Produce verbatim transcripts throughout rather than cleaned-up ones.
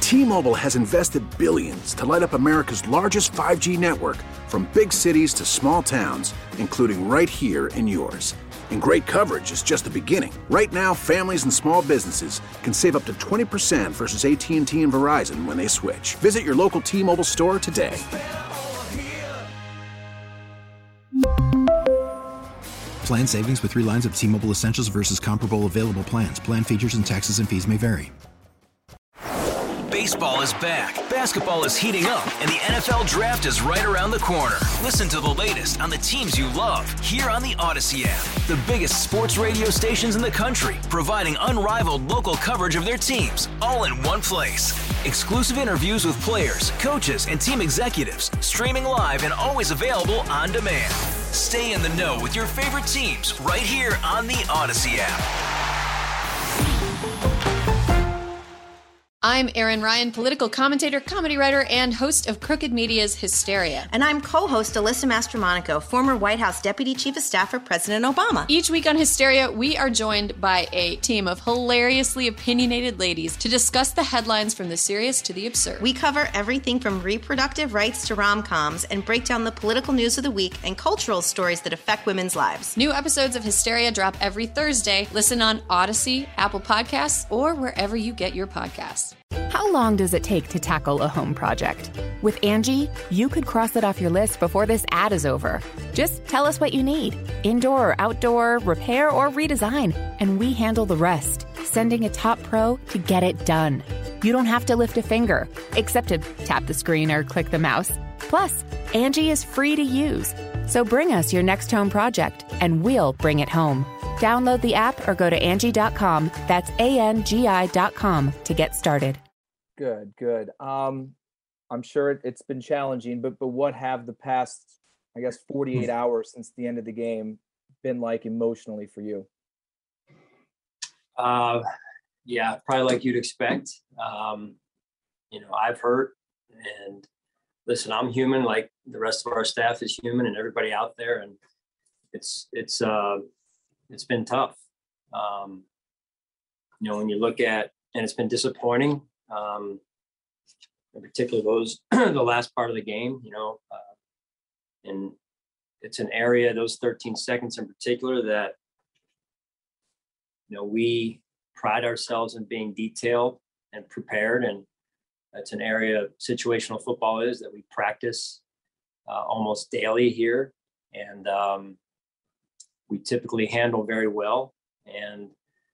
T-Mobile has invested billions to light up America's largest five G network, from big cities to small towns, including right here in yours. And great coverage is just the beginning. Right now, families and small businesses can save up to twenty percent versus A T and T and Verizon when they switch. Visit your local T-Mobile store today. Plan savings with three lines of T-Mobile Essentials versus comparable available plans. Plan features and taxes and fees may vary. Baseball is back, basketball is heating up, and the N F L Draft is right around the corner. Listen to the latest on the teams you love here on the Odyssey app. The biggest sports radio stations in the country, providing unrivaled local coverage of their teams, all in one place. Exclusive interviews with players, coaches, and team executives, streaming live and always available on demand. Stay in the know with your favorite teams right here on the Odyssey app. I'm Erin Ryan, political commentator, comedy writer, and host of Crooked Media's Hysteria. And I'm co-host Alyssa Mastromonaco, former White House Deputy Chief of Staff for President Obama. Each week on Hysteria, we are joined by a team of hilariously opinionated ladies to discuss the headlines from the serious to the absurd. We cover everything from reproductive rights to rom-coms and break down the political news of the week and cultural stories that affect women's lives. New episodes of Hysteria drop every Thursday. Listen on Odyssey, Apple Podcasts, or wherever you get your podcasts. How long does it take to tackle a home project? With Angie, you could cross it off your list before this ad is over. Just tell us what you need. Indoor or outdoor, repair or redesign, and we handle the rest, sending a top pro to get it done. You don't have to lift a finger, except to tap the screen or click the mouse. Plus, Angie is free to use. So bring us your next home project, and we'll bring it home. Download the app or go to Angie dot com. That's A N G I dot com to get started. Good, good. Um, I'm sure it, it's been challenging, but but what have the past, I guess, forty-eight hours since the end of the game been like emotionally for you? Uh, yeah, probably like you'd expect. Um, you know, I've hurt, and listen, I'm human, like the rest of our staff is human, and everybody out there, and it's it's uh, it's been tough. Um, you know, when you look at, and it's been disappointing. Um, in particular, those the last part of the game, you know, uh, and it's an area, those thirteen seconds in particular, that, you know, we pride ourselves in being detailed and prepared, and that's an area situational football is that we practice uh, almost daily here, and um, we typically handle very well. And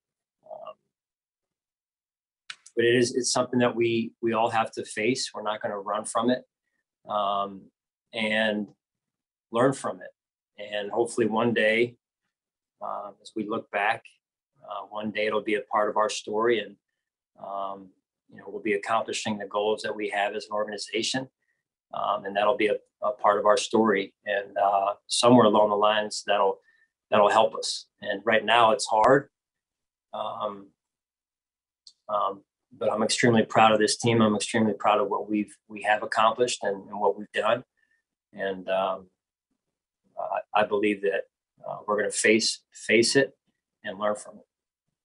But it is, it's something that we, we all have to face. We're not going to run from it, um, and learn from it. And hopefully one day, um, as we look back, uh, one day it'll be a part of our story, and, um, you know, we'll be accomplishing the goals that we have as an organization. Um, and that'll be a, a part of our story. And uh, somewhere along the lines, that'll, that'll help us. And right now it's hard. Um, um, But I'm extremely proud of this team. I'm extremely proud of what we've we have accomplished and, and what we've done. And um, uh, I believe that uh, we're going to face face it and learn from it.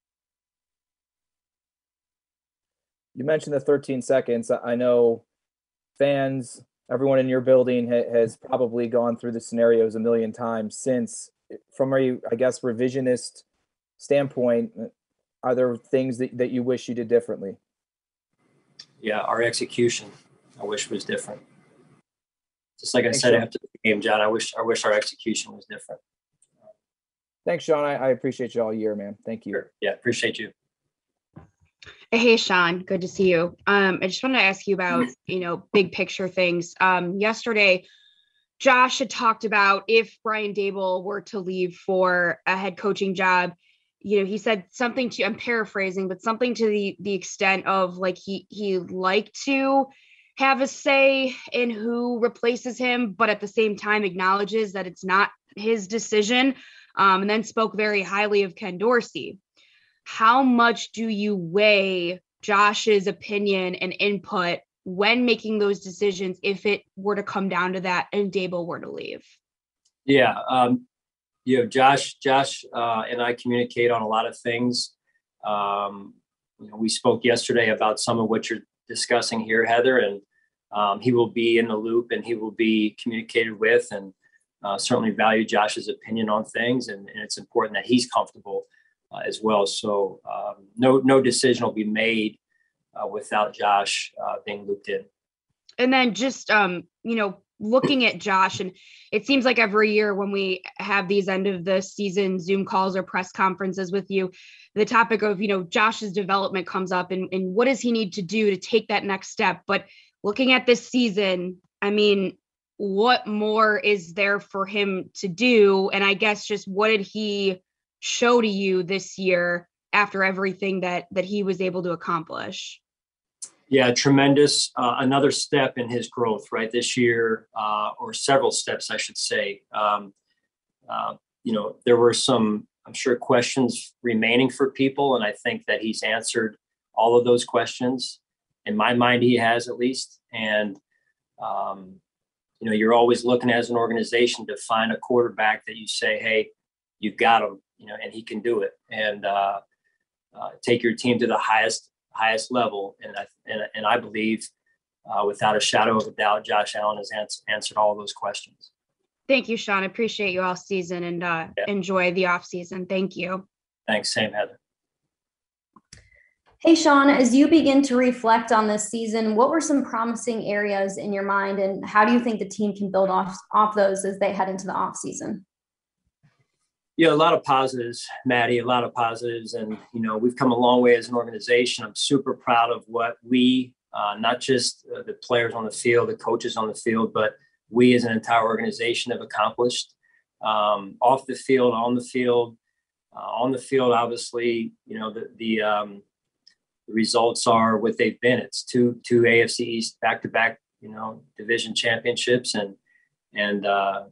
You mentioned the thirteen seconds. I know fans, everyone in your building ha- has probably gone through the scenarios a million times since. From a, I guess, revisionist standpoint, are there things that, that you wish you did differently? Yeah, our execution, I wish was different. Just like I Thanks, said Sean. after the game, John, I wish I wish our execution was different. Thanks, Sean. I, I appreciate you all year, man. Thank you. Sure. Yeah, appreciate you. Hey, Sean, good to see you. Um, I just wanted to ask you about, you know, big picture things. Um, yesterday, Josh had talked about if Brian Daboll were to leave for a head coaching job, you know, he said something to, I'm paraphrasing, but something to the the extent of like he he liked to have a say in who replaces him, but at the same time acknowledges that it's not his decision, um, and then spoke very highly of Ken Dorsey. How much do you weigh Josh's opinion and input when making those decisions if it were to come down to that and Daboll were to leave? Yeah. Um, you know, Josh, Josh uh, and I communicate on a lot of things. Um, you know, we spoke yesterday about some of what you're discussing here, Heather, and um, he will be in the loop and he will be communicated with, and uh, certainly value Josh's opinion on things. And, and it's important that he's comfortable uh, as well. So um, no, no decision will be made uh, without Josh uh, being looped in. And then just, um, you know, looking at Josh, and it seems like every year when we have these end of the season Zoom calls or press conferences with you, the topic of, you know, Josh's development comes up, and, and what does he need to do to take that next step? But looking at this season, I mean, what more is there for him to do? And I guess just what did he show to you this year after everything that, that he was able to accomplish? Yeah, tremendous. Uh, another step in his growth, right, this year, uh, or several steps, I should say. Um, uh, you know, there were some, I'm sure, questions remaining for people, and I think that he's answered all of those questions. In my mind, he has, at least. And, um, you know, you're always looking as an organization to find a quarterback that you say, hey, you've got him, you know, and he can do it. And uh, uh, take your team to the highest highest level. And I, and, and I believe uh, without a shadow of a doubt, Josh Allen has ans- answered all those questions. Thank you, Sean. I appreciate you all season, and uh, yeah. enjoy the off season. Thank you. Thanks. Same, Heather. Hey, Sean, as you begin to reflect on this season, what were some promising areas in your mind, and how do you think the team can build off, off those as they head into the off season? Yeah, a lot of positives, Maddie, a lot of positives. And, you know, we've come a long way as an organization. I'm super proud of what we, uh, not just uh, the players on the field, the coaches on the field, but we as an entire organization have accomplished um, off the field, on the field, uh, on the field. Obviously, you know, the, the, um, the results are what they've been. It's two, two A F C East back-to-back, you know, division championships, and, and, uh,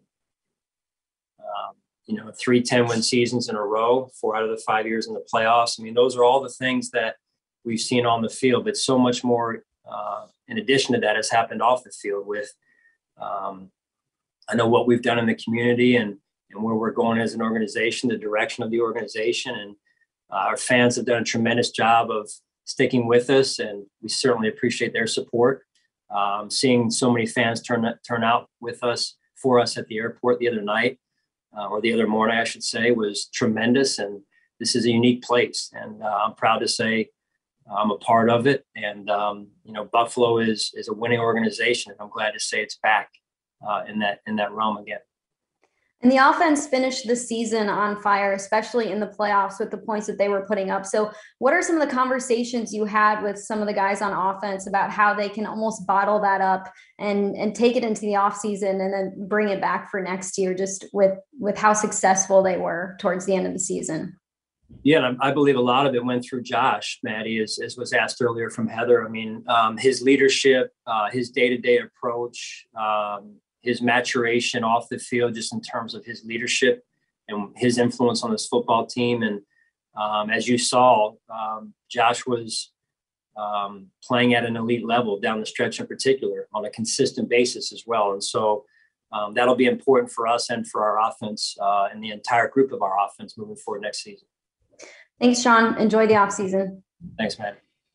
um, you know, three ten-win seasons in a row, four out of the five years in the playoffs. I mean, those are all the things that we've seen on the field, but so much more uh, in addition to that has happened off the field with, um, I know what we've done in the community, and, and where we're going as an organization, the direction of the organization. And uh, our fans have done a tremendous job of sticking with us, and we certainly appreciate their support. Um, seeing so many fans turn, turn out with us, for us at the airport the other night, Uh, or the other morning, I should say, was tremendous. And this is a unique place. And uh, I'm proud to say I'm a part of it. And, um, you know, Buffalo is is a winning organization. And I'm glad to say it's back uh, in that in that realm again. And the offense finished the season on fire, especially in the playoffs with the points that they were putting up. So what are some of the conversations you had with some of the guys on offense about how they can almost bottle that up and, and take it into the offseason and then bring it back for next year, just with, with how successful they were towards the end of the season? Yeah, and I believe a lot of it went through Josh, Maddie, as, as was asked earlier from Heather. I mean, um, his leadership, uh, his day-to-day approach, um, his maturation off the field, just in terms of his leadership and his influence on this football team. And um, as you saw, um, Josh was um, playing at an elite level down the stretch in particular on a consistent basis as well. And so um, that'll be important for us and for our offense uh, and the entire group of our offense moving forward next season. Thanks, Sean. Enjoy the offseason. Thanks, Matt.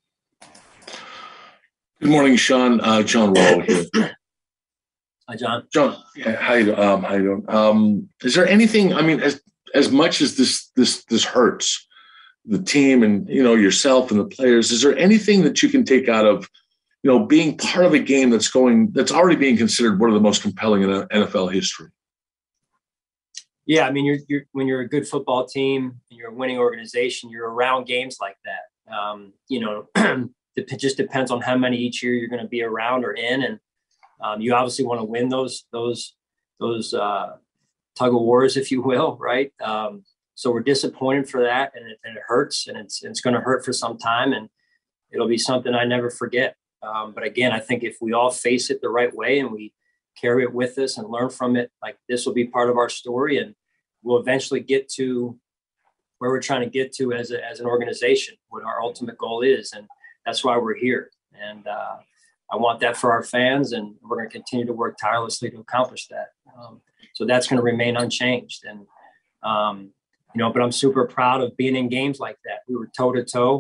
Good morning, Sean. Uh, John Wall here. Hi, John. John, yeah, how you, um, how you doing? Um, is there anything? I mean, as as much as this this this hurts the team and you know yourself and the players, is there anything that you can take out of you know being part of a game that's going that's already being considered one of the most compelling in N F L history? Yeah, I mean, you're you're when you're a good football team and you're a winning organization, you're around games like that. Um, you know, it just depends on how many each year you're going to be around or in, and Um, you obviously want to win those those those uh, tug of wars, if you will, right? Um, so we're disappointed for that, and it, and it hurts, and it's it's going to hurt for some time, and it'll be something I never forget. Um, but again, I think if we all face it the right way and we carry it with us and learn from it, like this will be part of our story, and we'll eventually get to where we're trying to get to as a, as an organization, what our ultimate goal is, and that's why we're here. And uh, I want that for our fans, and we're going to continue to work tirelessly to accomplish that. Um, so that's going to remain unchanged. And, um, you know, but I'm super proud of being in games like that. We were toe to toe.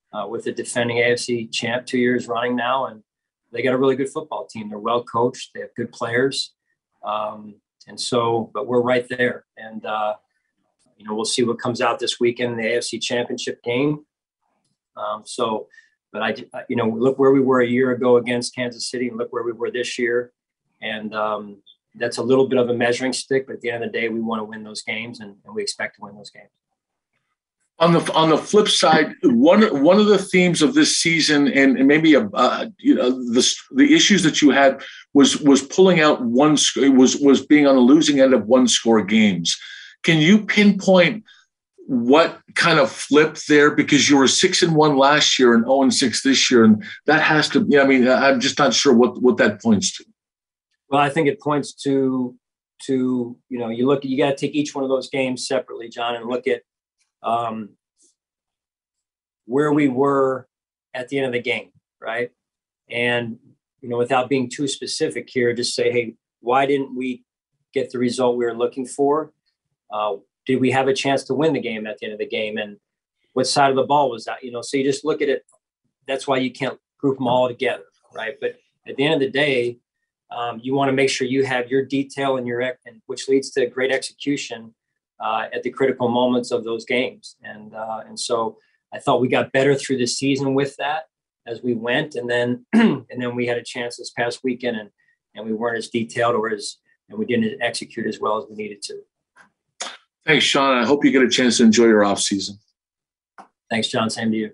uh, with the defending A F C champ two years running now. And they got a really good football team. They're well coached. They have good players. Um, and so, but we're right there. And, uh, you know, we'll see what comes out this weekend in the A F C championship game. Um, so, but I, you know, look where we were a year ago against Kansas City and look where we were this year. And um, that's a little bit of a measuring stick, but at the end of the day, we want to win those games and, and we expect to win those games. On the on the flip side, one one of the themes of this season, and, and maybe a uh, you know the the issues that you had was was pulling out one was was being on the losing end of one score games. Can you pinpoint what kind of flipped there? Because you were six and one last year and zero and six this year, and that has to. Yeah, I mean, I'm just not sure what what that points to. Well, I think it points to to you know you look you got to take each one of those games separately, John, and look at. Um, where we were at the end of the game, right? And, you know, without being too specific here, just say, hey, why didn't we get the result we were looking for? Uh, did we have a chance to win the game at the end of the game? And what side of the ball was that? You know, so you just look at it. That's why you can't group them all together, right? But at the end of the day, um, you want to make sure you have your detail and your, and which leads to great execution Uh, at the critical moments of those games. And uh, and so I thought we got better through the season with that as we went. And then and then we had a chance this past weekend and and we weren't as detailed or as and we didn't execute as well as we needed to. Thanks, Sean. I hope you get a chance to enjoy your off season. Thanks, John. Same to you.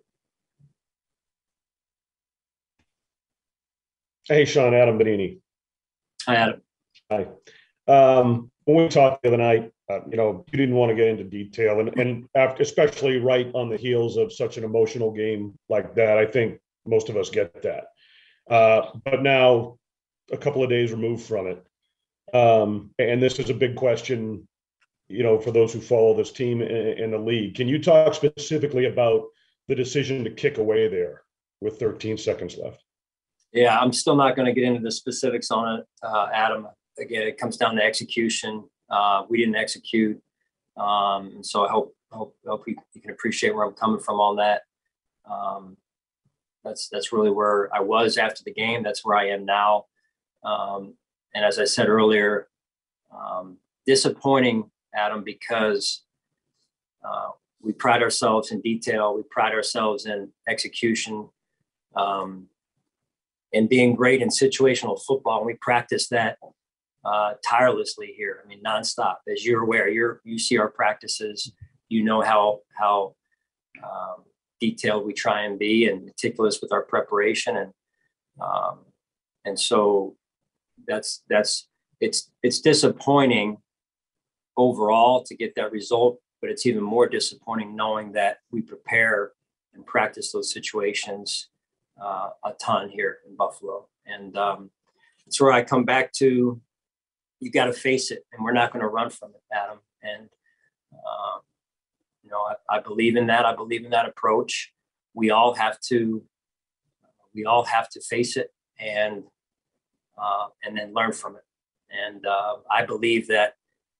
Hey, Sean, Adam Benini. Hi, Adam. Hi. Um, when we talked the other night, uh, you know, you didn't want to get into detail, and and after, especially right on the heels of such an emotional game like that, I think most of us get that. Uh, but now, a couple of days removed from it, um, and this is a big question, you know, for those who follow this team in, in the league. Can you talk specifically about the decision to kick away there with thirteen seconds left? Yeah, I'm still not going to get into the specifics on it, uh, Adam. Again, it comes down to execution. Uh, we didn't execute. Um, and so I hope, hope, hope you, you can appreciate where I'm coming from on that. Um, that's, that's really where I was after the game. That's where I am now. Um, and as I said earlier, um, disappointing, Adam, because uh, we pride ourselves in detail. We pride ourselves in execution, um, and being great in situational football. And we practice that uh, tirelessly here. I mean, nonstop. As you're aware, you're you see our practices. You know how how um, detailed we try and be and meticulous with our preparation, and um, and so that's that's it's it's disappointing overall to get that result, but it's even more disappointing knowing that we prepare and practice those situations uh, a ton here in Buffalo, and um, it's where I come back to. You got to face it, and we're not going to run from it, Adam. And, uh, you know, I, I believe in that. I believe in that approach. We all have to, we all have to face it and, uh, and then learn from it. And uh, I believe that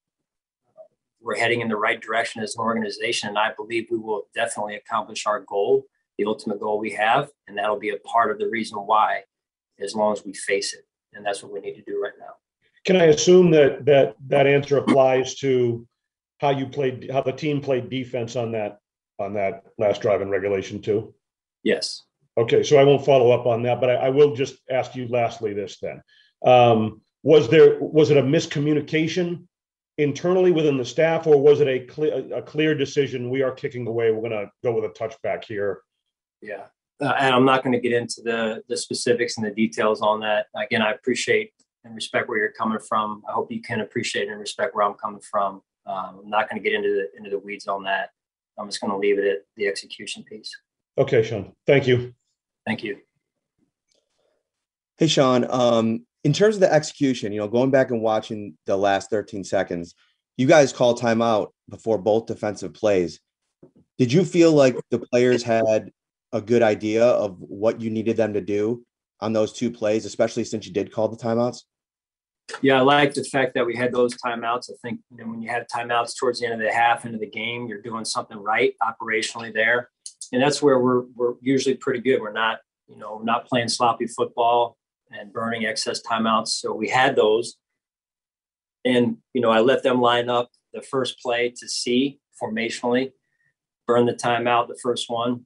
we're heading in the right direction as an organization. And I believe we will definitely accomplish our goal, the ultimate goal we have. And that'll be a part of the reason why, as long as we face it. And that's what we need to do right now. Can I assume that that that answer applies to how you played, how the team played defense on that on that last drive in regulation too? Yes. Okay, so I won't follow up on that, but I, I will just ask you lastly this then. Um, was there was it a miscommunication internally within the staff, or was it a clear a clear decision? We are kicking away. We're going to go with a touchback here. Yeah, uh, and I'm not going to get into the the specifics and the details on that. Again, I appreciate and respect where you're coming from. I hope you can appreciate and respect where I'm coming from. Um, I'm not going to get into the into the weeds on that. I'm just going to leave it at the execution piece. Okay, Sean. Thank you. Thank you. Hey, Sean. Um, in terms of the execution, you know, going back and watching the last thirteen seconds, you guys called timeout before both defensive plays. Did you feel like the players had a good idea of what you needed them to do on those two plays, especially since you did call the timeouts? Yeah, I like the fact that we had those timeouts. I think, you know, when you have timeouts towards the end of the half, into the game, you're doing something right operationally there. and that's where we're we're usually pretty good. We're not, you know, we're not playing sloppy football and burning excess timeouts. So we had those. And, you know, I let them line up the first play to see formationally, burn the timeout, the first one.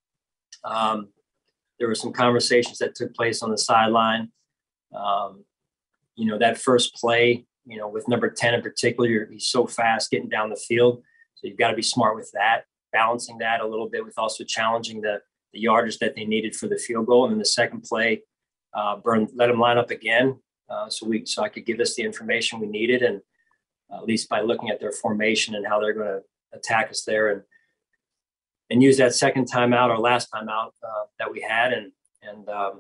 Um, there were some conversations that took place on the sideline. Um, you know, that first play, you know, with number ten in particular, he's so fast getting down the field. So you've got to be smart with that, balancing that a little bit with also challenging the, the yardage that they needed for the field goal. And then the second play, uh, burn, let him line up again. Uh, so we, so I could give us the information we needed. And uh, at least by looking at their formation and how they're going to attack us there, and, and use that second timeout or last timeout uh, that we had. And, and, um,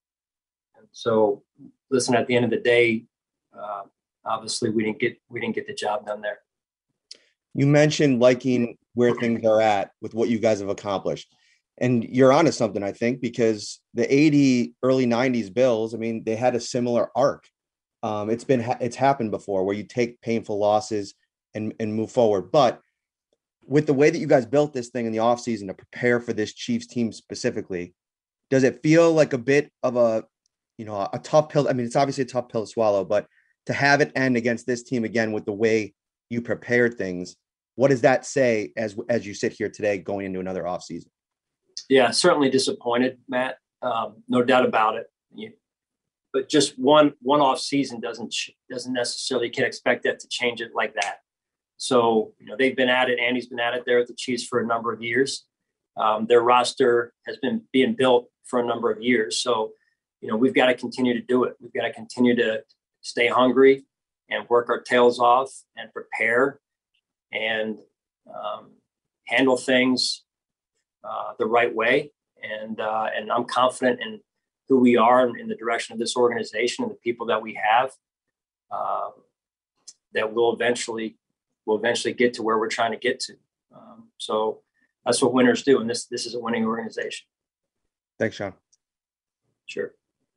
and so listen, at the end of the day, uh, obviously we didn't get, we didn't get the job done there. You mentioned liking where things are at with what you guys have accomplished. And you're onto something, I think, because the eighty, early nineties Bills, I mean, they had a similar arc. Um, it's been, it's happened before where you take painful losses and, and move forward. But with the way that you guys built this thing in the offseason to prepare for this Chiefs team specifically, does it feel like a bit of a, you know, a tough pill? I mean, it's obviously a tough pill to swallow, but to have it end against this team again with the way you prepared things, what does that say as as you sit here today going into another offseason? Yeah, certainly disappointed, Matt. Um, no doubt about it. You, but just one one off season doesn't doesn't necessarily can expect that to change it like that. So you know they've been at it. Andy's been at it there at the Chiefs for a number of years. Um, their roster has been being built for a number of years. So you know we've got to continue to do it. We've got to continue to stay hungry and work our tails off and prepare and um, handle things uh, the right way. And uh, and I'm confident in who we are and in the direction of this organization and the people that we have, uh, that will eventually will eventually get to where we're trying to get to. Um, so that's what winners do, and this this is a winning organization. Thanks, Sean. Sure.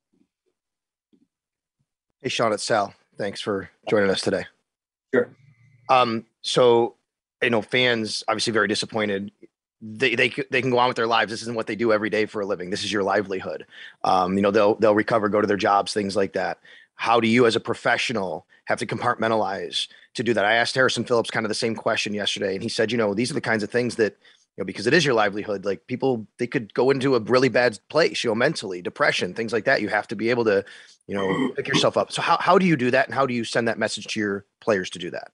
Hey, Sean, it's Sal. Thanks for joining us today. Sure. Um, so, you know, fans obviously very disappointed. They they they can go on with their lives. This isn't what they do every day for a living. This is your livelihood. Um, you know, they'll they'll recover, go to their jobs, things like that. How do you, as a professional, have to compartmentalize to do that? I asked Harrison Phillips kind of the same question yesterday, and he said, you know, these are the kinds of things that, you know, because it is your livelihood. Like people, they could go into a really bad place, you know, mentally, depression, things like that. You have to be able to, you know, pick yourself up. So how how do you do that, and how do you send that message to your players to do that?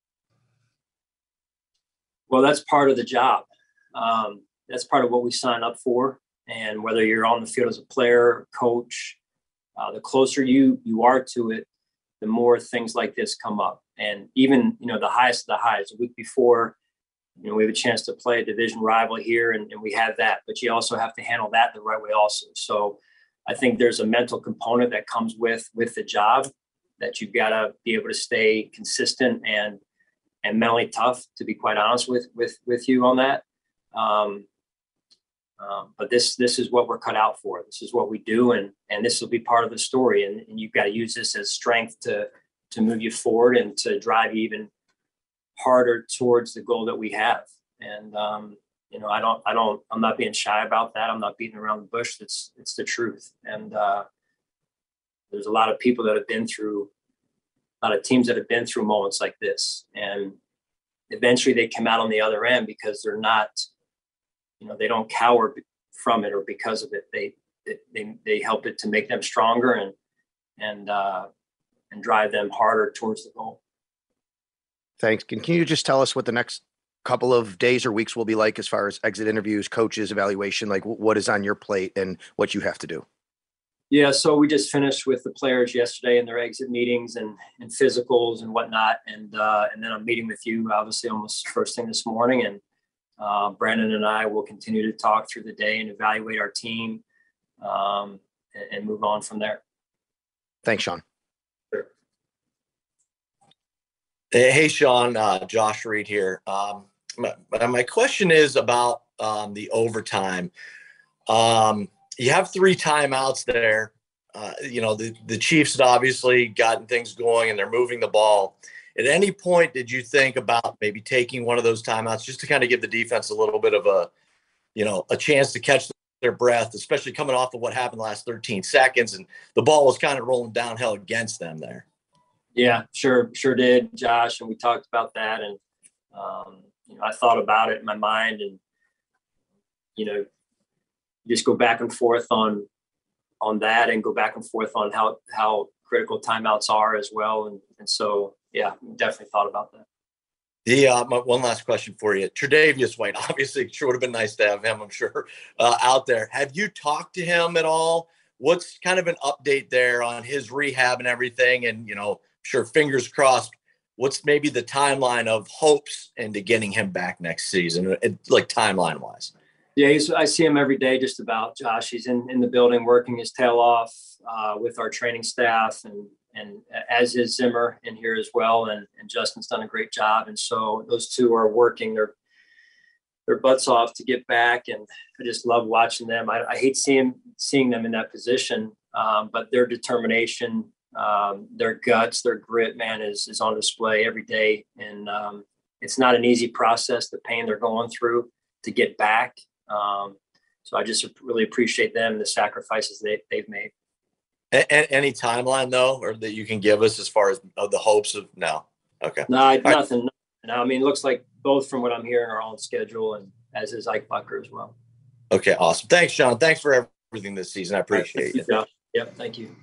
Well, that's part of the job. Um, that's part of what we sign up for. And whether you're on the field as a player, coach, uh, the closer you you are to it, the more things like this come up. And even, you know, the highest of the highs. A week before, you know, we have a chance to play a division rival here, and, and we have that. But you also have to handle that the right way also. So I think there's a mental component that comes with with the job that you've got to be able to stay consistent and and mentally tough, to be quite honest with with with you on that. Um, um, but this this is what we're cut out for. This is what we do, and and this will be part of the story. And, and you've got to use this as strength to to move you forward and to drive you even harder towards the goal that we have. And um, you know, I don't I don't I'm not being shy about that. I'm not beating around the bush. It's it's the truth. And uh, there's a lot of people that have been through. A lot of teams that have been through moments like this, and eventually they come out on the other end because they're not, you know, they don't cower from it or because of it. They they they help it to make them stronger and and uh, and drive them harder towards the goal. Thanks. Can, can you just tell us what the next couple of days or weeks will be like as far as exit interviews, coaches, evaluation, like what is on your plate and what you have to do? Yeah, so we just finished with the players yesterday in their exit meetings and, and physicals and whatnot. And uh, and then I'm meeting with you, obviously, almost first thing this morning. And uh, Brandon and I will continue to talk through the day and evaluate our team um, and, and move on from there. Thanks, Sean. Sure. Hey, Sean, uh, Josh Reed here. Um, my, my question is about um, the overtime. Um You have three timeouts there. Uh, you know, the, the Chiefs had obviously gotten things going and they're moving the ball. At any point, did you think about maybe taking one of those timeouts just to kind of give the defense a little bit of a you know, a chance to catch their breath, especially coming off of what happened the last thirteen seconds. And the ball was kind of rolling downhill against them there. Yeah, sure. Sure did, Josh. And we talked about that. And, um, you know, I thought about it in my mind, and, you know, just go back and forth on, on that, and go back and forth on how, how critical timeouts are as well. And, and so, yeah, definitely thought about that. The uh, my, one last question for you, Tre'Davious White. Obviously, sure would have been nice to have him, I'm sure, uh, out there. Have you talked to him at all? What's kind of an update there on his rehab and everything? And, you know, sure, fingers crossed. What's maybe the timeline of hopes into getting him back next season, like timeline wise? Yeah, he's, I see him every day, just about, Josh. He's in, in the building working his tail off uh, with our training staff, and and as is Zimmer in here as well. And, and Justin's done a great job. And so those two are working their, their butts off to get back. And I just love watching them. I, I hate seeing, seeing them in that position, um, but their determination, um, their guts, their grit, man, is, is on display every day. And um, it's not an easy process, the pain they're going through to get back. Um, so I just really appreciate them and the sacrifices they, they've made. A- any timeline though, or that you can give us as far as uh, the hopes of no? Okay. No, I, nothing. No, I mean, it looks like both from what I'm hearing are on schedule, and as is Ike Bucker as well. Okay. Awesome. Thanks, Sean. Thanks for everything this season. I appreciate it. You, yep. Thank you.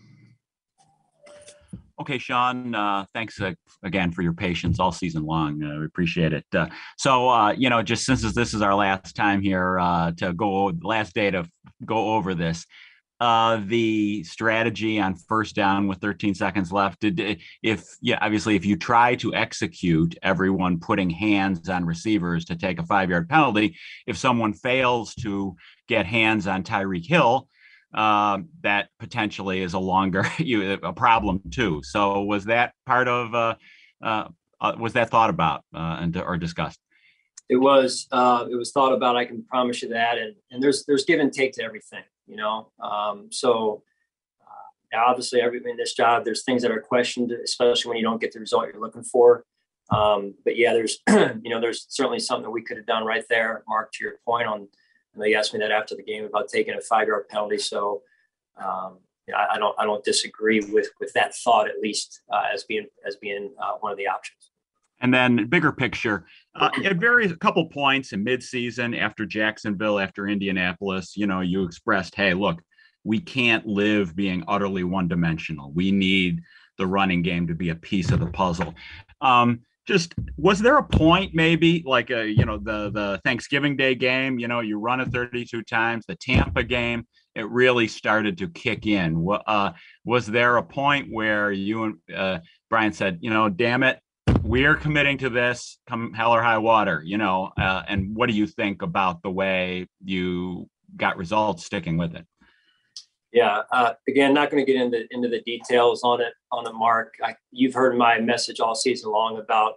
Okay, Sean, uh, thanks uh, again for your patience all season long. Uh, we appreciate it. Uh, so, uh, you know, just since this is our last time here uh, to go, last day to go over this, uh, the strategy on first down with thirteen seconds left, did, if, yeah, obviously, if you try to execute everyone putting hands on receivers to take a five-yard penalty, if someone fails to get hands on Tyreek Hill, Uh, that potentially is a longer a problem too. So was that part of uh, uh, uh, was that thought about uh, and or discussed? It was uh, it was thought about. I can promise you that. And and there's there's give and take to everything, you know. Um, so uh, obviously, every in this job, there's things that are questioned, especially when you don't get the result you're looking for. Um, but yeah, there's you know there's certainly something that we could have done right there, Mark. To your point on. And they asked me that after the game about taking a five-yard penalty. So um, I, I don't I don't disagree with with that thought, at least uh, as being as being uh, one of the options. And then bigger picture, uh, at various a couple points in midseason, after Jacksonville, after Indianapolis, you know, you expressed, hey, look, we can't live being utterly one-dimensional. We need the running game to be a piece of the puzzle. Um, Just was there a point maybe like a, you know, the, the Thanksgiving Day game, you know, you run it thirty-two times, the Tampa game, it really started to kick in. Uh, was there a point where you and uh, Brian said, you know, damn it, we're committing to this come hell or high water, you know, uh, and what do you think about the way you got results sticking with it? Yeah. Uh, again, not going to get into into the details on it on it, Mark. I, you've heard my message all season long about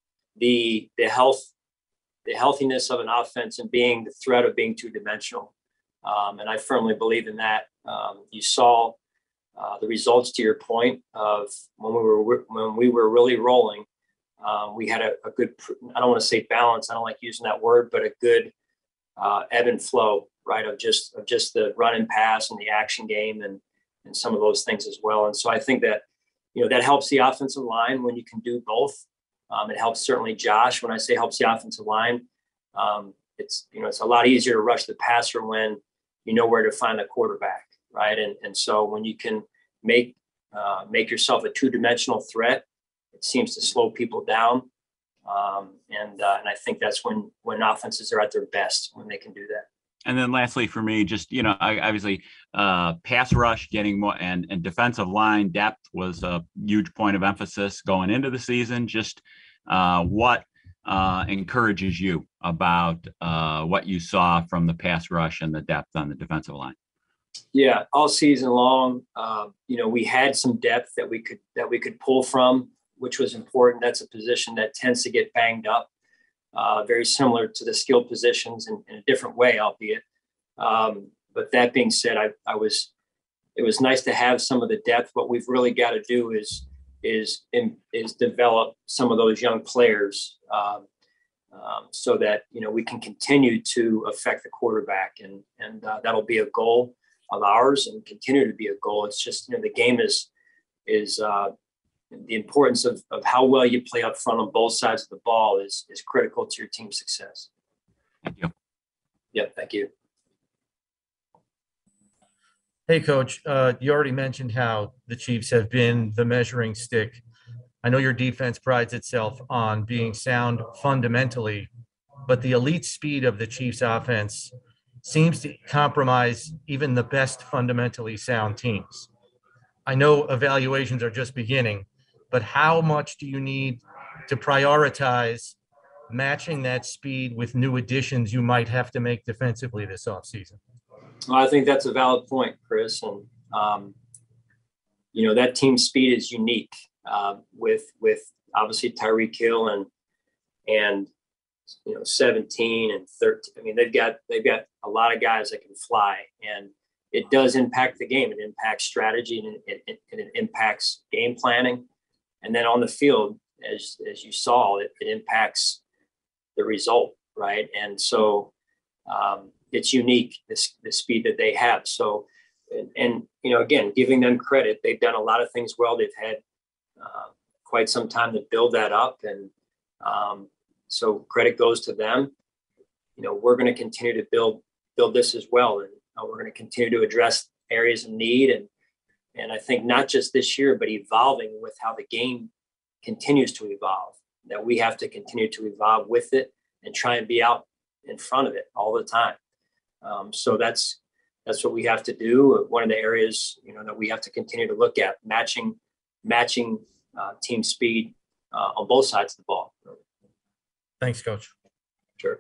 the the health, the healthiness of an offense and being the threat of being two dimensional, um, and I firmly believe in that. Um, you saw uh, the results to your point of when we were when we were really rolling. Um, we had a, a good. I don't want to say balance. I don't like using that word, but a good uh, ebb and flow. Right, of just of just the run and pass and the action game and and some of those things as well. And so I think that, you know, that helps the offensive line when you can do both. Um, it helps certainly Josh. When I say helps the offensive line, um, it's, you know, it's a lot easier to rush the passer when you know where to find the quarterback, right? And and so when you can make uh, make yourself a two-dimensional threat, it seems to slow people down. Um, and uh, and I think that's when when offenses are at their best, when they can do that. And then lastly for me, just, you know, obviously uh, pass rush getting more and, and defensive line depth was a huge point of emphasis going into the season. Just uh, what uh, encourages you about uh, what you saw from the pass rush and the depth on the defensive line? Yeah, all season long, uh, you know, we had some depth that we could that we could pull from, which was important. That's a position that tends to get banged up. Uh, very similar to the skill positions in, in a different way, albeit. Um, but that being said, I, I was, it was nice to have some of the depth. What we've really got to do is, is, in, is develop some of those young players. Um, um, so that, you know, we can continue to affect the quarterback. And, and uh, that'll be a goal of ours and continue to be a goal. It's just, you know, the game is, is uh, the importance of, of how well you play up front on both sides of the ball is, is critical to your team's success. Thank you. Yeah, thank you. Hey, Coach, uh, you already mentioned how the Chiefs have been the measuring stick. I know your defense prides itself on being sound fundamentally, but the elite speed of the Chiefs offense seems to compromise even the best fundamentally sound teams. I know evaluations are just beginning, but how much do you need to prioritize matching that speed with new additions you might have to make defensively this offseason? Well, I think that's a valid point, Chris. And, um, you know, that team speed is unique uh, with, with obviously Tyreek Hill and, and, you know, seventeen and thirteen. I mean, they've got, they've got a lot of guys that can fly, and it does impact the game. It impacts strategy, and it, it, it impacts game planning. And then on the field, as, as you saw, it, it impacts the result. Right. And so, um, it's unique, this the speed that they have. So, and, and, you know, again, giving them credit, they've done a lot of things well. They've had uh, quite some time to build that up. And um, so credit goes to them. You know, we're going to continue to build, build this as well. And uh, we're going to continue to address areas of need. And, and I think not just this year, but evolving with how the game continues to evolve, that we have to continue to evolve with it and try and be out in front of it all the time. Um, so that's that's what we have to do. One of the areas, you know, that we have to continue to look at, matching matching uh, team speed uh, on both sides of the ball. Thanks, Coach. Sure.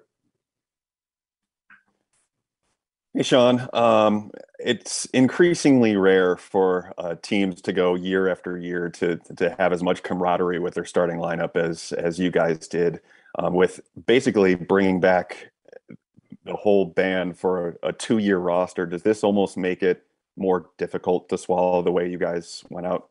Hey, Sean. Um, it's increasingly rare for uh, teams to go year after year to to have as much camaraderie with their starting lineup as as you guys did, um, with basically bringing back the whole band for a, a two-year roster. Does this almost make it more difficult to swallow the way you guys went out?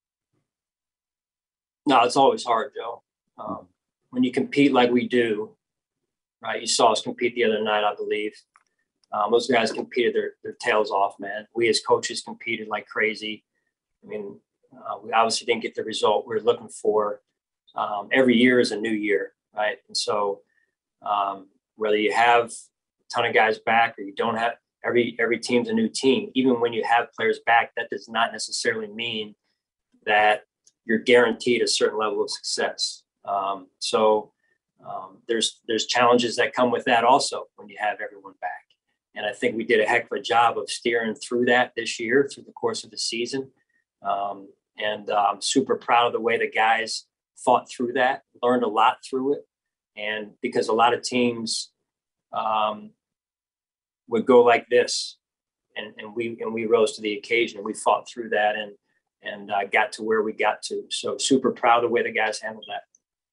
No, it's always hard, Joe. Um, when you compete like we do, right? You saw us compete the other night, I believe. Um, those guys competed their, their tails off, man. We as coaches competed like crazy. I mean, uh, we obviously didn't get the result we were looking for. Um, every year is a new year, right? And so um, whether you have ton of guys back or you don't have, every every team's a new team. Even when you have players back, that does not necessarily mean that you're guaranteed a certain level of success. Um, so um, there's there's challenges that come with that also when you have everyone back. And I think we did a heck of a job of steering through that this year through the course of the season. Um, and uh, I'm super proud of the way the guys fought through that, learned a lot through it. And because a lot of teams um, would go like this, and, and we and we rose to the occasion. We fought through that and and uh, got to where we got to. So super proud of the way the guys handled that.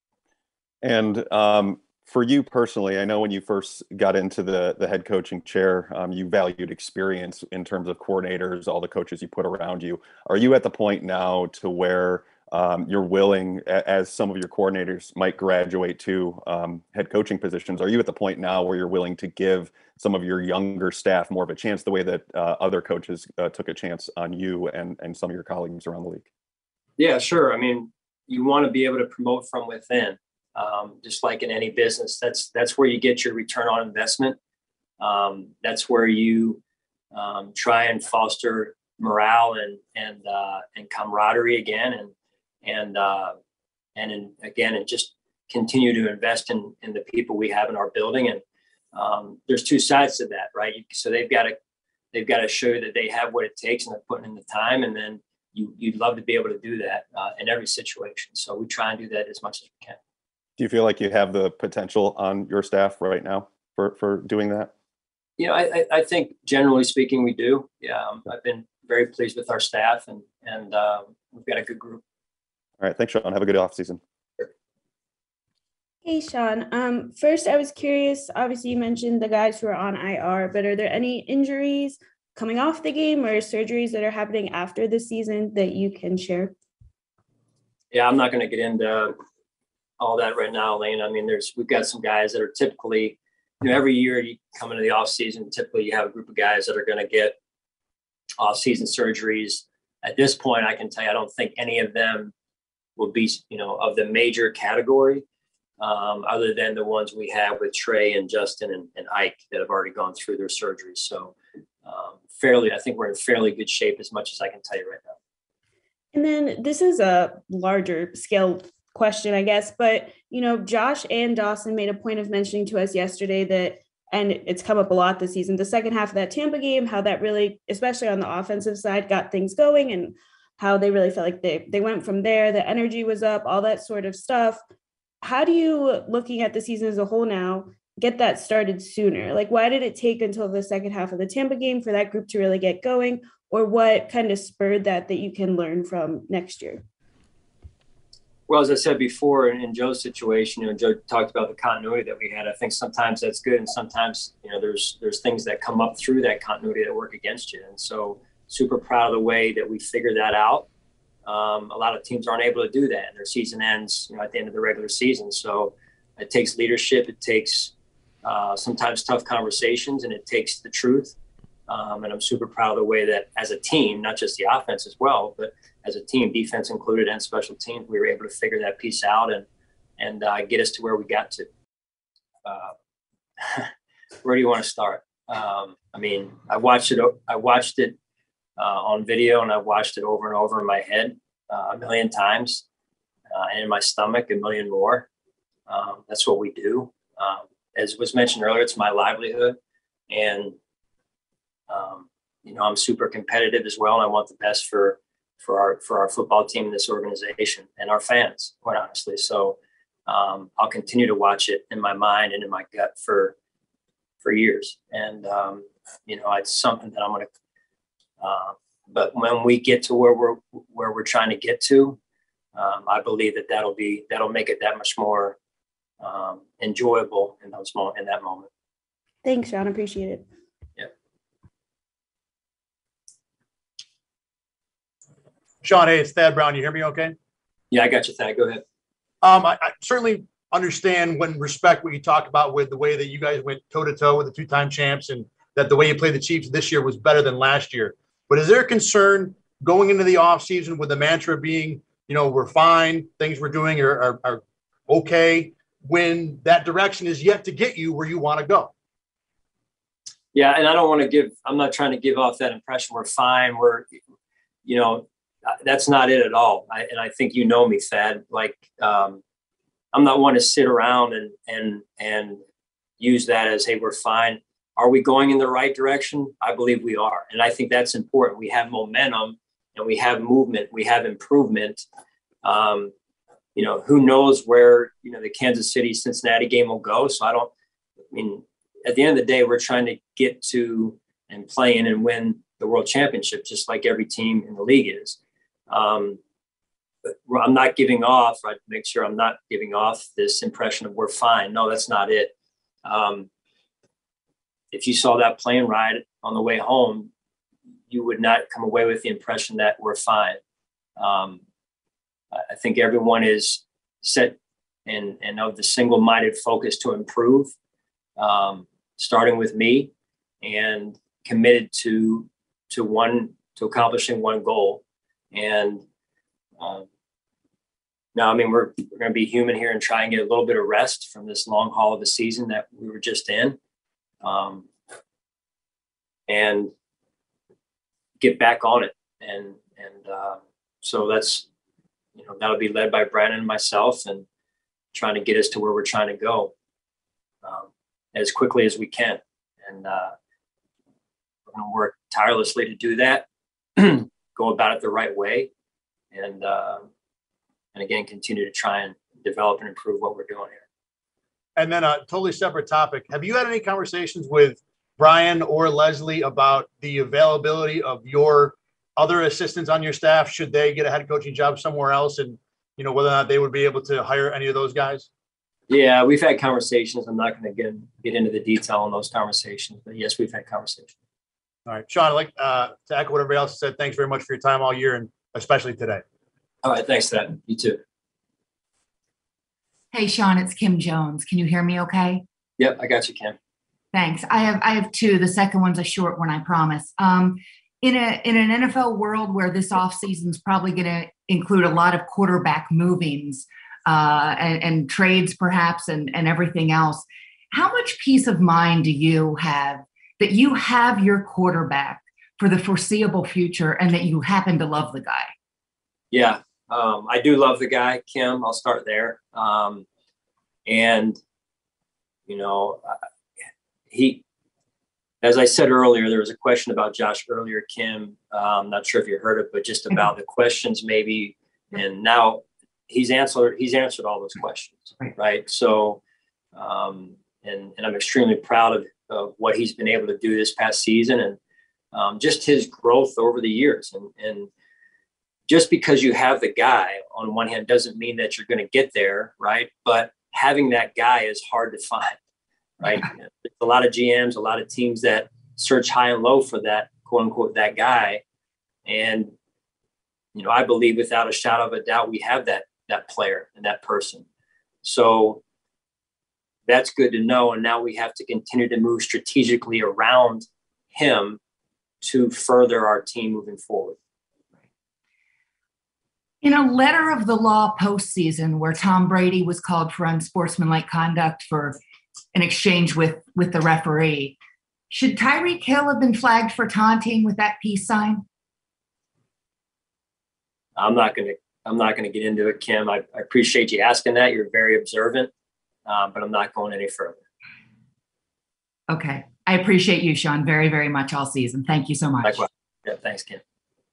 And um, for you personally, I know when you first got into the the head coaching chair, um, you valued experience in terms of coordinators, all the coaches you put around you. Are you at the point now to where Um, you're willing, as some of your coordinators might graduate to um, head coaching positions, are you at the point now where you're willing to give some of your younger staff more of a chance the way that uh, other coaches uh, took a chance on you and, and some of your colleagues around the league? Yeah, sure. I mean, you want to be able to promote from within, um, just like in any business. That's that's where you get your return on investment. Um, that's where you um, try and foster morale and and uh, and camaraderie again, and and uh, and in, again, and just continue to invest in in the people we have in our building. And um, there's two sides to that, right? So they've got to they've got to show that they have what it takes and they're putting in the time. And then you you'd love to be able to do that uh, in every situation. So we try and do that as much as we can. Do you feel like you have the potential on your staff right now for for doing that? You know, I I think generally speaking we do. Yeah, um, I've been very pleased with our staff, and and um, we've got a good group. All right, thanks, Sean. Have a good off season. Hey, Sean. Um, first, I was curious. Obviously, you mentioned the guys who are on I R, but are there any injuries coming off the game or surgeries that are happening after the season that you can share? Yeah, I'm not going to get into all that right now, Lane. I mean, there's we've got some guys that are typically, you know, every year you come into the off season, typically you have a group of guys that are going to get off season surgeries. At this point, I can tell you, I don't think any of them will be, you know, of the major category, um, other than the ones we have with Trey and Justin and, and Ike that have already gone through their surgeries. So um, fairly, I think we're in fairly good shape as much as I can tell you right now. And then this is a larger scale question, I guess, but, you know, Josh and Dawson made a point of mentioning to us yesterday that, and it's come up a lot this season, the second half of that Tampa game, how that really, especially on the offensive side, got things going and how they really felt like they, they went from there, the energy was up, all that sort of stuff. How do you, looking at the season as a whole now, get that started sooner? Like, why did it take until the second half of the Tampa game for that group to really get going? Or what kind of spurred that that you can learn from next year? Well, as I said before, in, in Joe's situation, you know, Joe talked about the continuity that we had. I think sometimes that's good, and sometimes, you know, there's there's things that come up through that continuity that work against you. And so, super proud of the way that we figured that out. Um, a lot of teams aren't able to do that, and their season ends, you know, at the end of the regular season. So, it takes leadership. It takes uh, sometimes tough conversations, and it takes the truth. Um, and I'm super proud of the way that, as a team, not just the offense as well, but as a team, defense included and special teams, we were able to figure that piece out and and uh, get us to where we got to. Uh, where do you want to start? Um, I mean, I watched it. I watched it uh, on video, and I watched it over and over in my head uh, a million times, uh, and in my stomach a million more. Um, that's what we do. Um, as was mentioned earlier, it's my livelihood, and um, you know, I'm super competitive as well, and I want the best for. for our for our football team, this organization, and our fans, quite honestly. So um, I'll continue to watch it in my mind and in my gut for for years. And, um, you know, it's something that I'm going to, uh, but when we get to where we're, where we're trying to get to, um, I believe that that'll be, that'll make it that much more um, enjoyable in those moments, in that moment. Thanks, Sean. Appreciate it. Sean, hey, it's Thad Brown. You hear me okay? Yeah, I got you, Thad. Go ahead. Um, I, I certainly understand when respect what you talked about with the way that you guys went toe-to-toe with the two-time champs and that the way you played the Chiefs this year was better than last year. But is there a concern going into the offseason with the mantra being, you know, we're fine, things we're doing are, are, are okay, when that direction is yet to get you where you want to go? Yeah, and I don't want to give – I'm not trying to give off that impression we're fine. We're, you know – that's not it at all. I, and I think, you know me, Thad, like um, I'm not one to sit around and, and, and use that as, hey, we're fine. Are we going in the right direction? I believe we are. And I think that's important. We have momentum and we have movement. We have improvement. Um, you know, who knows where, you know, the Kansas City Cincinnati game will go. So I don't, I mean, at the end of the day, we're trying to get to and play in and win the world championship, just like every team in the league is. Um, but I'm not giving off, I make sure I'm not giving off this impression of we're fine. No, that's not it. Um, if you saw that plane ride on the way home, you would not come away with the impression that we're fine. Um, I think everyone is set and, and of the single-minded focus to improve, um, starting with me, and committed to, to one, to accomplishing one goal. And um, now, I mean, we're, we're going to be human here and try and get a little bit of rest from this long haul of the season that we were just in, um, and get back on it. And, and uh, so that's, you know, that'll be led by Brandon and myself, and trying to get us to where we're trying to go um, as quickly as we can. And uh, we're going to work tirelessly to do that. Go about it the right way, and uh, and again, continue to try and develop and improve what we're doing here. And then a totally separate topic. Have you had any conversations with Brian or Leslie about the availability of your other assistants on your staff should they get a head coaching job somewhere else, and you know whether or not they would be able to hire any of those guys? Yeah, we've had conversations. I'm not going to get get into the detail on those conversations, but yes, we've had conversations. All right, Sean, I'd like uh, to echo what everybody else said. Thanks very much for your time all year, and especially today. All right, thanks for that. You too. Hey, Sean, it's Kim Jones. Can you hear me okay? Yep, I got you, Kim. Thanks. I have I have two. The second one's a short one, I promise. Um, in a in an N F L world where this offseason is probably going to include a lot of quarterback movings uh, and, and trades, perhaps, and, and everything else, how much peace of mind do you have that you have your quarterback for the foreseeable future and that you happen to love the guy? Yeah, um, I do love the guy, Kim. I'll start there. Um, and, you know, he, as I said earlier, there was a question about Josh earlier, Kim. Um, not sure if you heard it, but just about the questions maybe. And now he's answered, he's answered all those questions, right? So, um, and, and I'm extremely proud of, of what he's been able to do this past season and um, just his growth over the years. And, and just because you have the guy on one hand doesn't mean that you're going to get there, right? But having that guy is hard to find, right? There's a lot of G Ms, a lot of teams that search high and low for that, quote unquote, that guy. And, you know, I believe without a shadow of a doubt, we have that, that player and that person. So that's good to know. And now we have to continue to move strategically around him to further our team moving forward. In a letter of the law postseason where Tom Brady was called for unsportsmanlike conduct for an exchange with, with the referee, should Tyreek Hill have been flagged for taunting with that peace sign? I'm not going to, I'm not going to get into it, Kim. I, I appreciate you asking that. You're very observant, uh, but I'm not going any further. Okay. I appreciate you, Sean, very, very much all season. Thank you so much. Likewise. Yeah, thanks, Kim.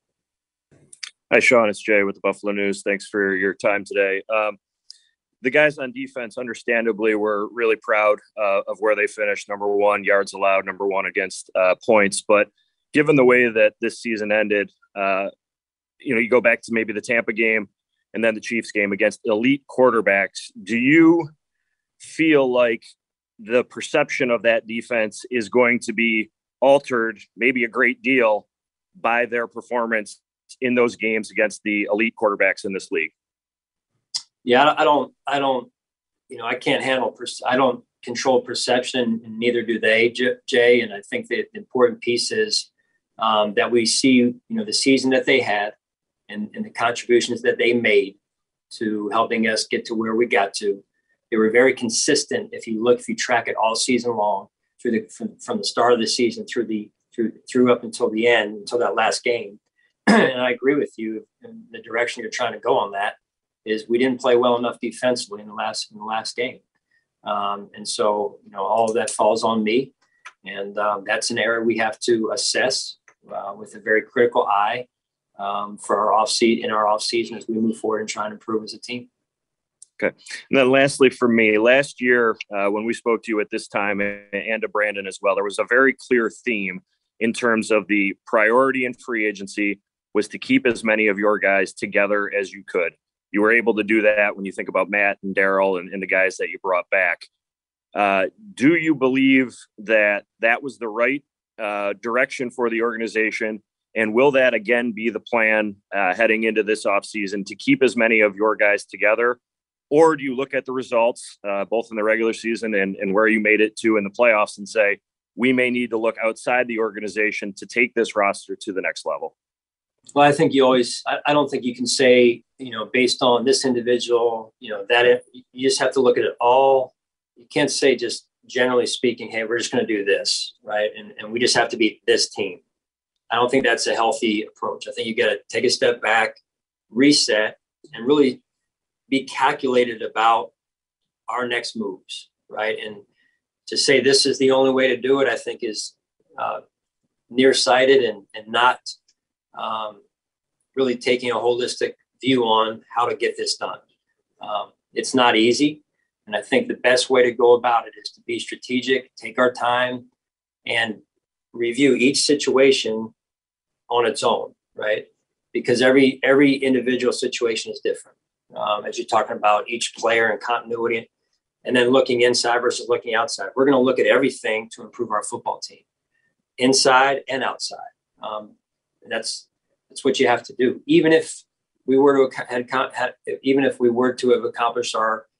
Hi, Sean. It's Jay with the Buffalo News. Thanks for your time today. Um, the guys on defense, understandably, were really proud uh, of where they finished. Number one, yards allowed, number one against uh, points. But given the way that this season ended, uh, you know, you go back to maybe the Tampa game and then the Chiefs game against elite quarterbacks. Do you feel like the perception of that defense is going to be altered, maybe a great deal, by their performance in those games against the elite quarterbacks in this league? Yeah, I don't, I don't, you know, I can't handle, I don't control perception, and neither do they, Jay. And I think that the important piece is um, that we see, you know, the season that they had and, and the contributions that they made to helping us get to where we got to. They were very consistent. If you look, if you track it all season long, through the from, from the start of the season through the through through up until the end, until that last game. And I agree with you in the direction you're trying to go on that is we didn't play well enough defensively in the last in the last game. Um, and so, you know, all of that falls on me. And um, that's an area we have to assess uh, with a very critical eye um, for our off season in our off season as we move forward and try and improve as a team. Okay. And then lastly, for me, last year, uh, when we spoke to you at this time and to Brandon as well, there was a very clear theme in terms of the priority in free agency was to keep as many of your guys together as you could. You were able to do that when you think about Matt and Daryl and, and the guys that you brought back. Uh, do you believe that that was the right uh, direction for the organization? And will that again be the plan uh, heading into this offseason to keep as many of your guys together? Or do you look at the results, uh, both in the regular season and, and where you made it to in the playoffs and say, we may need to look outside the organization to take this roster to the next level? Well, I think you always, I, I don't think you can say, you know, based on this individual, you know, that it, you just have to look at it all. You can't say just generally speaking, hey, we're just going to do this, right? And, and we just have to beat this team. I don't think that's a healthy approach. I think you got to take a step back, reset, and really be calculated about our next moves, right? And to say this is the only way to do it, I think is uh, nearsighted and, and not um, really taking a holistic view on how to get this done. Um, it's not easy. And I think the best way to go about it is to be strategic, take our time, and review each situation on its own, right? Because every every individual situation is different. Um, as you're talking about each player and continuity, and then looking inside versus looking outside. We're going to look at everything to improve our football team, inside and outside. Um, and that's that's what you have to do. Even if we were to had, had even if we were to have accomplished our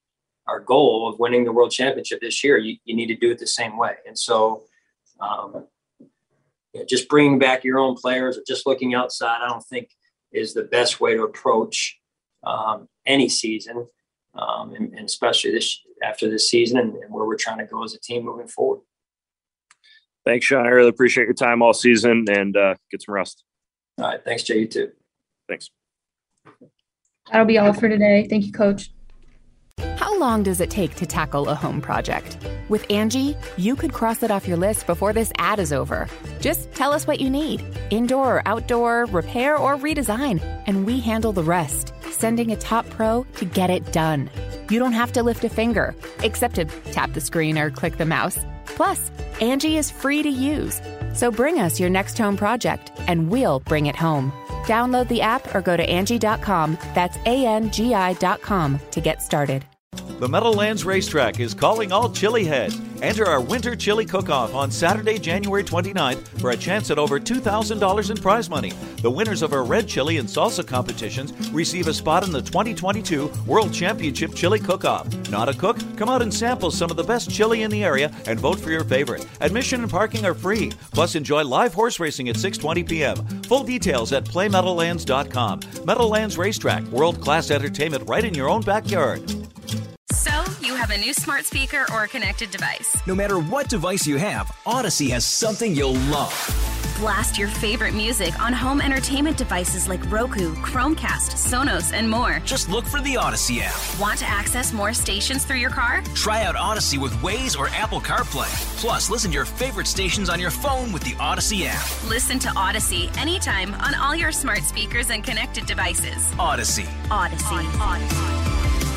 our goal of winning the world championship this year, you, you need to do it the same way. And so um, you know, just bringing back your own players or just looking outside, I don't think is the best way to approach um, any season, um, and, and especially this after this season and, and where we're trying to go as a team moving forward. Thanks, Sean. I really appreciate your time all season, and uh, get some rest. All right. Thanks, Jay. You too. Thanks. That'll be all for today. Thank you, Coach. How long does it take to tackle a home project? With Angie, you could cross it off your list before this ad is over. Just tell us what you need. Indoor or outdoor, repair or redesign, and we handle the rest, sending a top pro to get it done. You don't have to lift a finger, except to tap the screen or click the mouse. Plus, Angie is free to use. So bring us your next home project, and we'll bring it home. Download the app or go to Angie dot com. That's A N G I dot com to get started. The Meadowlands Racetrack is calling all chili heads. Enter our Winter Chili Cook-Off on Saturday, January twenty-ninth for a chance at over two thousand dollars in prize money. The winners of our red chili and salsa competitions receive a spot in the twenty twenty-two World Championship Chili Cook-Off. Not a cook? Come out and sample some of the best chili in the area and vote for your favorite. Admission and parking are free. Plus, enjoy live horse racing at six twenty p.m. Full details at play meadowlands dot com. Meadowlands Racetrack, world-class entertainment right in your own backyard. So, you have a new smart speaker or a connected device. No matter what device you have, Odyssey has something you'll love. Blast your favorite music on home entertainment devices like Roku, Chromecast, Sonos, and more. Just look for the Odyssey app. Want to access more stations through your car? Try out Odyssey with Waze or Apple CarPlay. Plus, listen to your favorite stations on your phone with the Odyssey app. Listen to Odyssey anytime on all your smart speakers and connected devices. Odyssey. Odyssey. Odyssey.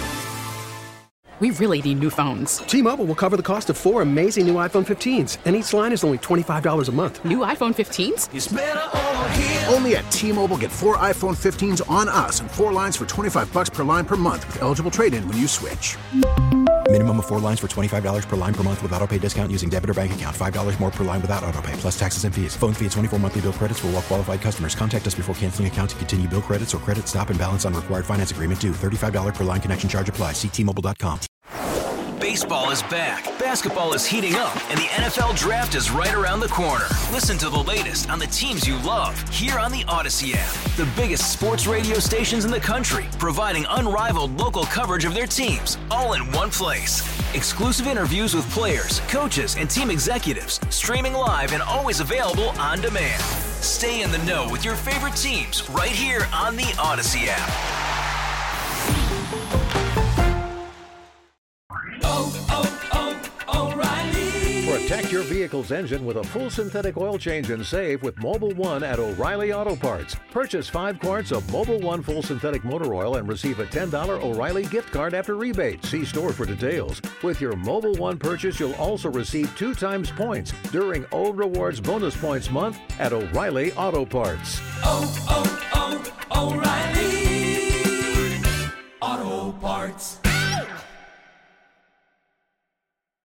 We really need new phones. T-Mobile will cover the cost of four amazing new iPhone fifteens, and each line is only twenty-five dollars a month. New iPhone fifteens? It's better over here. Only at T-Mobile, get four iPhone fifteens on us and four lines for twenty-five bucks per line per month with eligible trade-in when you switch. Minimum of four lines for twenty-five dollars per line per month with autopay discount using debit or bank account. five dollars more per line without autopay, plus taxes and fees. Phone fee at twenty-four monthly bill credits for well-qualified customers. Contact us before canceling account to continue bill credits or credit stop and balance on required finance agreement due. thirty-five dollars per line connection charge applies. See T Mobile dot com. Baseball is back, basketball is heating up, and the N F L Draft is right around the corner. Listen to the latest on the teams you love here on the Odyssey app. The biggest sports radio stations in the country, providing unrivaled local coverage of their teams, all in one place. Exclusive interviews with players, coaches, and team executives, streaming live and always available on demand. Stay in the know with your favorite teams right here on the Odyssey app. Protect your vehicle's engine with a full synthetic oil change and save with Mobil one at O'Reilly Auto Parts. Purchase five quarts of Mobil one full synthetic motor oil and receive a ten dollars O'Reilly gift card after rebate. See store for details. With your Mobil one purchase, you'll also receive two times points during O Rewards Bonus Points Month at O'Reilly Auto Parts. Oh, oh, oh, O'Reilly.